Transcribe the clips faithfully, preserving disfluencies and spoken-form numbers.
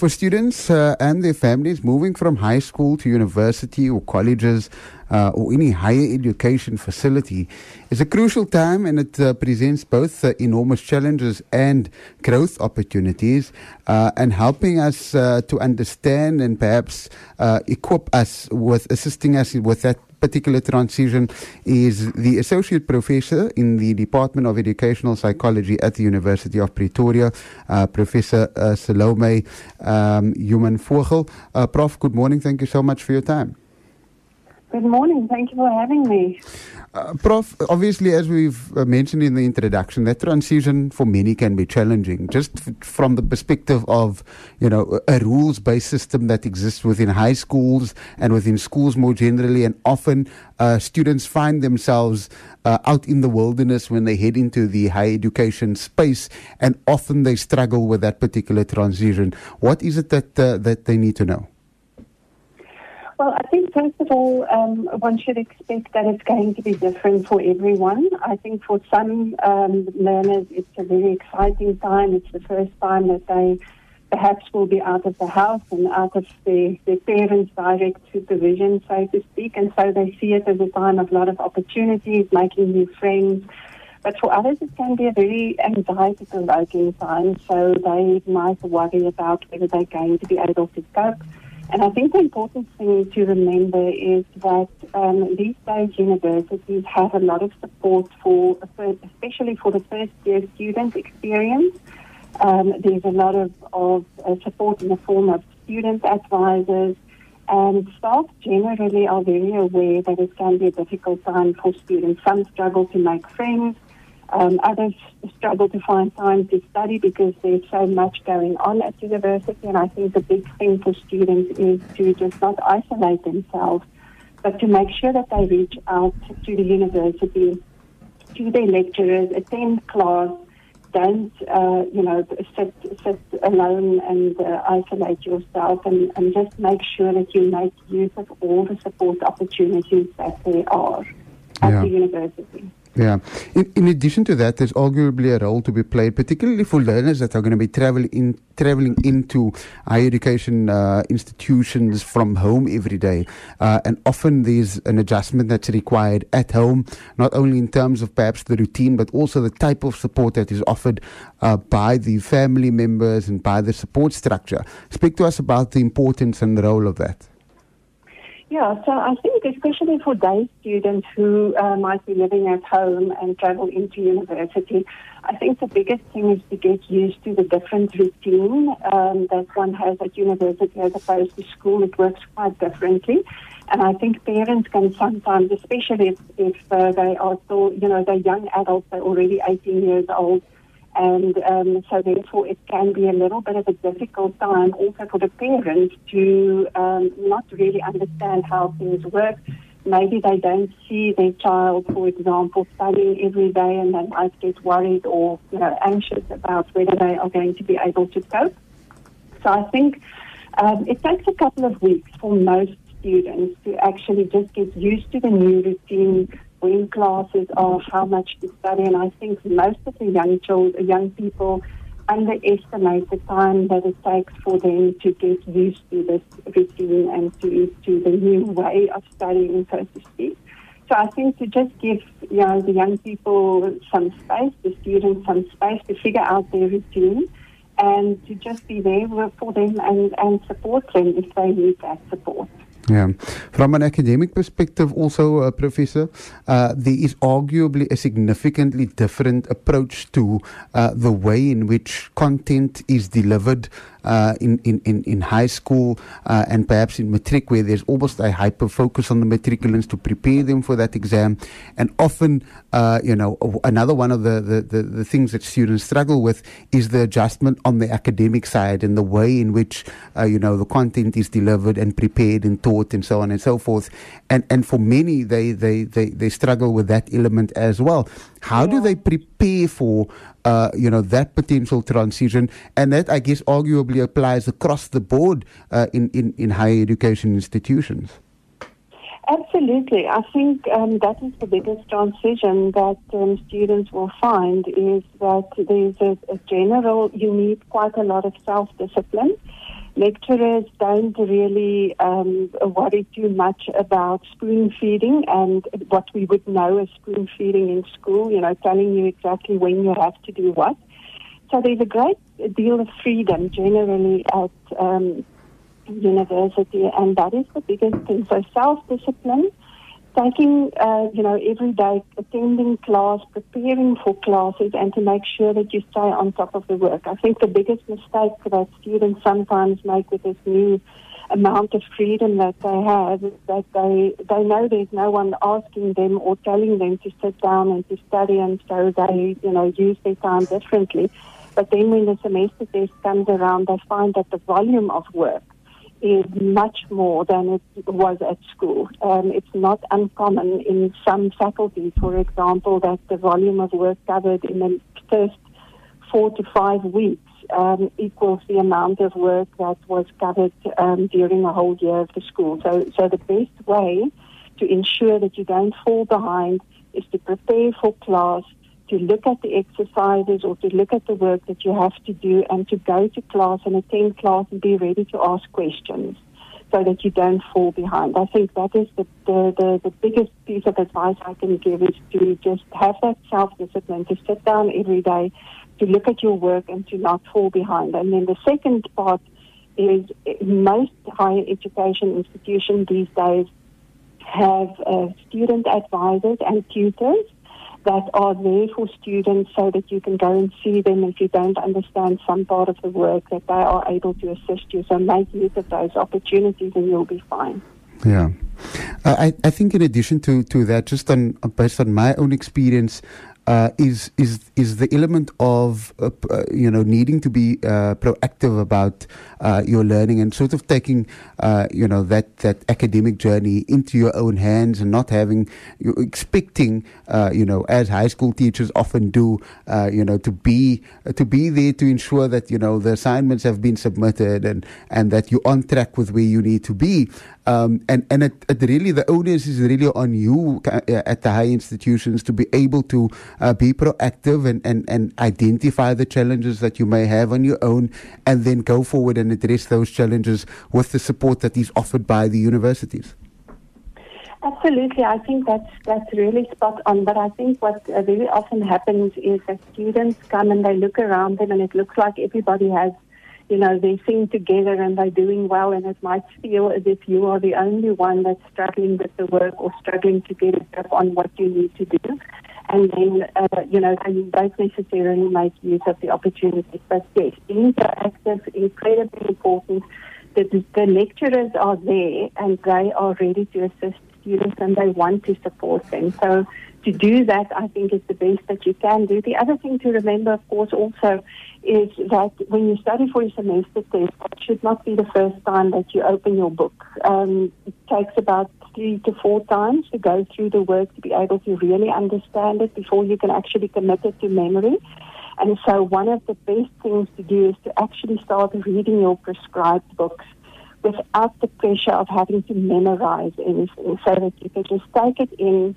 for students uh, and their families moving from high school to university or colleges uh, or any higher education facility is a crucial time, and it uh, presents both uh, enormous challenges and growth opportunities, uh, and helping us uh, to understand and perhaps uh, equip us with assisting us with that particular transition is the Associate Professor in the Department of Educational Psychology at the University of Pretoria, uh, Professor uh, Salome um, Human-Vogel. Uh, Prof, good morning. Thank you so much for your time. Good morning. Thank you for having me. Uh, Prof, obviously, as we've uh, mentioned in the introduction, that transition for many can be challenging, just f- from the perspective of, you know, a rules-based system that exists within high schools and within schools more generally, and often uh, students find themselves uh, out in the wilderness when they head into the higher education space, and often they struggle with that particular transition. What is it that uh, that they need to know? Well, I think first of all, um, one should expect that it's going to be different for everyone. I think for some um, learners, it's a very exciting time. It's the first time that they perhaps will be out of the house and out of their, their parents' direct supervision, so to speak. And so they see it as a time of a lot of opportunities, making new friends. But for others, it can be a very anxiety-provoking time, so they might worry about whether they're going to be able to cope. And I think the important thing to remember is that um, these days universities have a lot of support for, especially for the first year student experience. Um, there's a lot of, of uh, support in the form of student advisors, and staff generally are very aware that it can be a difficult time for students. Some struggle to make friends. Um, others struggle to find time to study because there's so much going on at university. And I think the big thing for students is to just not isolate themselves, but to make sure that they reach out to the university, to their lecturers, attend class, don't, uh, you know, sit, sit alone and uh, isolate yourself, and, and just make sure that you make use of all the support opportunities that there are at Yeah. the university. Yeah. In, in addition to that, there's arguably a role to be played, particularly for learners that are going to be traveling in, traveling into higher education uh, institutions from home every day. Uh, and often there's an adjustment that's required at home, not only in terms of perhaps the routine, but also the type of support that is offered uh, by the family members and by the support structure. Speak to us about the importance and the role of that. Yeah, so I think especially for day students who uh, might be living at home and travel into university, I think the biggest thing is to get used to the different routine um, that one has at university as opposed to school. It works quite differently. And I think parents can sometimes, especially if, if uh, they are still, you know, they're young adults, they're already eighteen years old, and um, so therefore it can be a little bit of a difficult time also for the parents to um, not really understand how things work. Maybe they don't see their child, for example, studying every day, and they might get worried or, you know, anxious about whether they are going to be able to cope. So I think um, it takes a couple of weeks for most students to actually just get used to the new routine, when classes are, how much to study. And I think most of the young children, young people underestimate the time that it takes for them to get used to this routine and to, to the new way of studying, so to speak. So I think to just give, you know, the young people some space, the students some space to figure out their routine, and to just be there for them and, and support them if they need that support. Yeah. From an academic perspective also, uh, Professor, uh, there is arguably a significantly different approach to uh, the way in which content is delivered uh, in, in, in, in high school uh, and perhaps in matric, where there's almost a hyper-focus on the matriculants to prepare them for that exam. And often, uh, you know, another one of the, the, the, the things that students struggle with is the adjustment on the academic side and the way in which, uh, you know, the content is delivered and prepared and taught and so on and so forth. And and for many, they, they, they, they struggle with that element as well. How yeah. do they prepare for, uh, you know, that potential transition? And that, I guess, arguably applies across the board uh, in, in, in higher education institutions. Absolutely. I think um, that is the biggest transition that um, students will find, is that there's a, a general, you need quite a lot of self-discipline. Lecturers don't really um, worry too much about spoon feeding and what we would know as spoon feeding in school, you know, telling you exactly when you have to do what. So there's a great deal of freedom generally at um, university, and that is the biggest thing. So self-discipline, taking, uh, you know, every day, attending class, preparing for classes, and to make sure that you stay on top of the work. I think the biggest mistake that students sometimes make with this new amount of freedom that they have is that they, they know there's no one asking them or telling them to sit down and to study, and so they, you know, use their time differently. But then when the semester test comes around, they find that the volume of work is much more than it was at school. Um, it's not uncommon in some faculties, for example, that the volume of work covered in the first four to five weeks um, equals the amount of work that was covered um, during a whole year of the school. So, so the best way to ensure that you don't fall behind is to prepare for class, to look at the exercises or to look at the work that you have to do, and to go to class and attend class and be ready to ask questions so that you don't fall behind. I think that is the, the, the, the biggest piece of advice I can give, is to just have that self-discipline, to sit down every day, to look at your work and to not fall behind. And then the second part is most higher education institutions these days have uh, student advisors and tutors that are there for students so that you can go and see them if you don't understand some part of the work, that they are able to assist you. So make use of those opportunities and you'll be fine. Yeah. Uh, I, I think in addition to, to that, just on, based on my own experience, Uh, is is is the element of uh, uh, you know needing to be uh, proactive about uh, your learning and sort of taking uh, you know that that academic journey into your own hands, and not having you expecting uh, you know as high school teachers often do uh, you know to be uh, to be there to ensure that you know the assignments have been submitted and and that you're on track with where you need to be. Um, and and it, it really, the onus is really on you uh, at the high institutions to be able to uh, be proactive and, and, and identify the challenges that you may have on your own, and then go forward and address those challenges with the support that is offered by the universities. Absolutely, I think that's that's really spot on. But I think what uh, very often happens is that students come and they look around them, and it looks like everybody has, you know, they sing together and they're doing well, and it might feel as if you are the only one that's struggling with the work or struggling to get a grip on what you need to do. And then, uh, you know, they don't necessarily make use of the opportunities. But yes, being proactive is incredibly important. The, the lecturers are there and they are ready to assist students and they want to support them. So to do that, I think, is the best that you can do. The other thing to remember, of course, also is that when you study for a semester test, it should not be the first time that you open your book. Um, it takes about three to four times to go through the work to be able to really understand it before you can actually commit it to memory. And so one of the best things to do is to actually start reading your prescribed books without the pressure of having to memorize anything, so that you can just take it in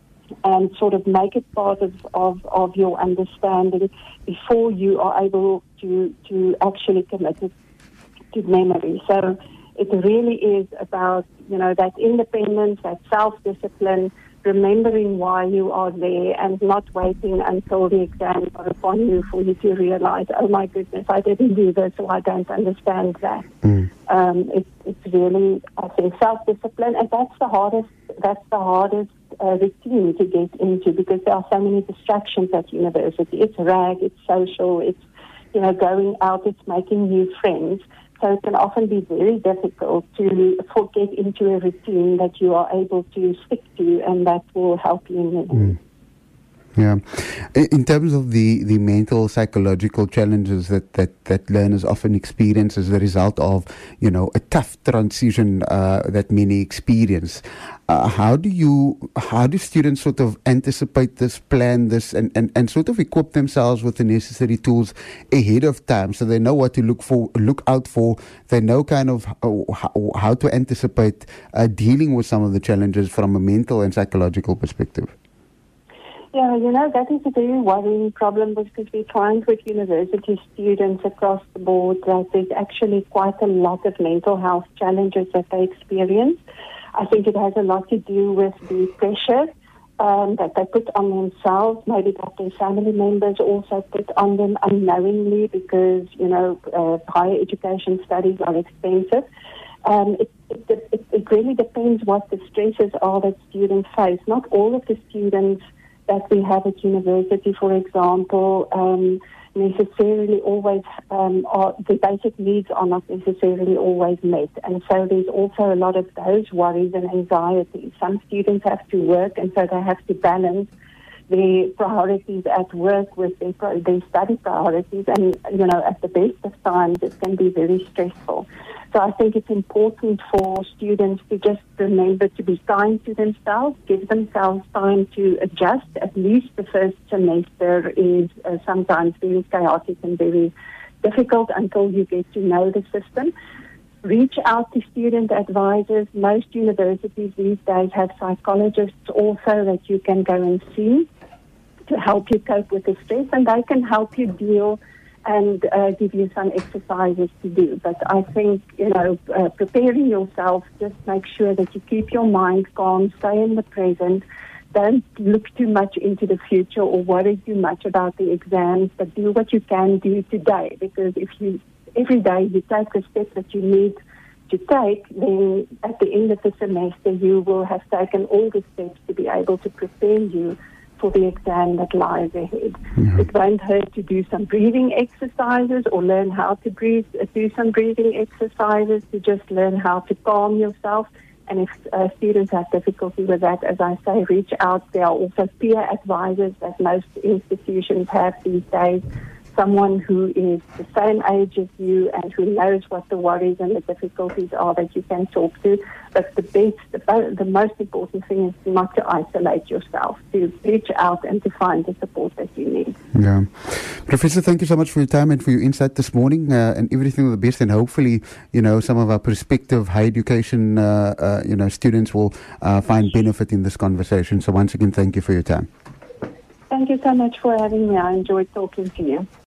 and sort of make it part of, of, of your understanding before you are able to, to actually commit it to memory. So it really is about, you know, that independence, that self-discipline, remembering why you are there and not waiting until the exams are upon you for you to realize, oh my goodness, I didn't do this, or I don't understand that. Mm. Um, it's, it's really, I think, self-discipline, and that's the hardest, that's the hardest uh, routine to get into, because there are so many distractions at university. It's rag, it's social, it's, you know, going out, it's making new friends. So it can often be very difficult to get into a routine that you are able to stick to, and that will help you in the end. Mm. Yeah. In terms of the, the mental, psychological challenges that, that, that learners often experience as a result of, you know, a tough transition uh, that many experience, uh, how do you, how do students sort of anticipate this, plan this, and, and, and sort of equip themselves with the necessary tools ahead of time so they know what to look for, look out for, they know kind of how, how to anticipate uh, dealing with some of the challenges from a mental and psychological perspective? Yeah, you know, that is a very worrying problem because we find with university students across the board that there's actually quite a lot of mental health challenges that they experience. I think it has a lot to do with the pressure um, that they put on themselves, maybe that their family members also put on them unknowingly because, you know, uh, higher education studies are expensive. Um, it, it, it, it really depends what the stresses are that students face. Not all of the students that we have at university, for example, um, necessarily always, um, are, the basic needs are not necessarily always met. And so there's also a lot of those worries and anxieties. Some students have to work, and so they have to balance their priorities at work with their, their study priorities. And, you know, at the best of times, it can be very stressful. So I think it's important for students to just remember to be kind to themselves, give themselves time to adjust. At least the first semester is uh, sometimes very chaotic and very difficult until you get to know the system. Reach out to student advisors. Most universities these days have psychologists also that you can go and see to help you cope with the stress, and they can help you deal and uh, give you some exercises to do. But I think, you know, uh, preparing yourself, just make sure that you keep your mind calm, stay in the present, don't look too much into the future or worry too much about the exams, but do what you can do today. Because if you, every day you take the steps that you need to take, then at the end of the semester you will have taken all the steps to be able to prepare you for the exam that lies ahead. Mm-hmm. It won't hurt to do some breathing exercises or learn how to breathe, do some breathing exercises to just learn how to calm yourself. And if uh, students have difficulty with that, as I say, reach out. There are also peer advisors that most institutions have these days. Someone who is the same age as you and who knows what the worries and the difficulties are that you can talk to. But the best, the, the most important thing is not to isolate yourself, to reach out and to find the support that you need. Yeah. Professor, thank you so much for your time and for your insight this morning, uh, and everything of the best. And hopefully, you know, some of our prospective higher education, uh, uh, you know, students will uh, find benefit in this conversation. So once again, thank you for your time. Thank you so much for having me. I enjoyed talking to you.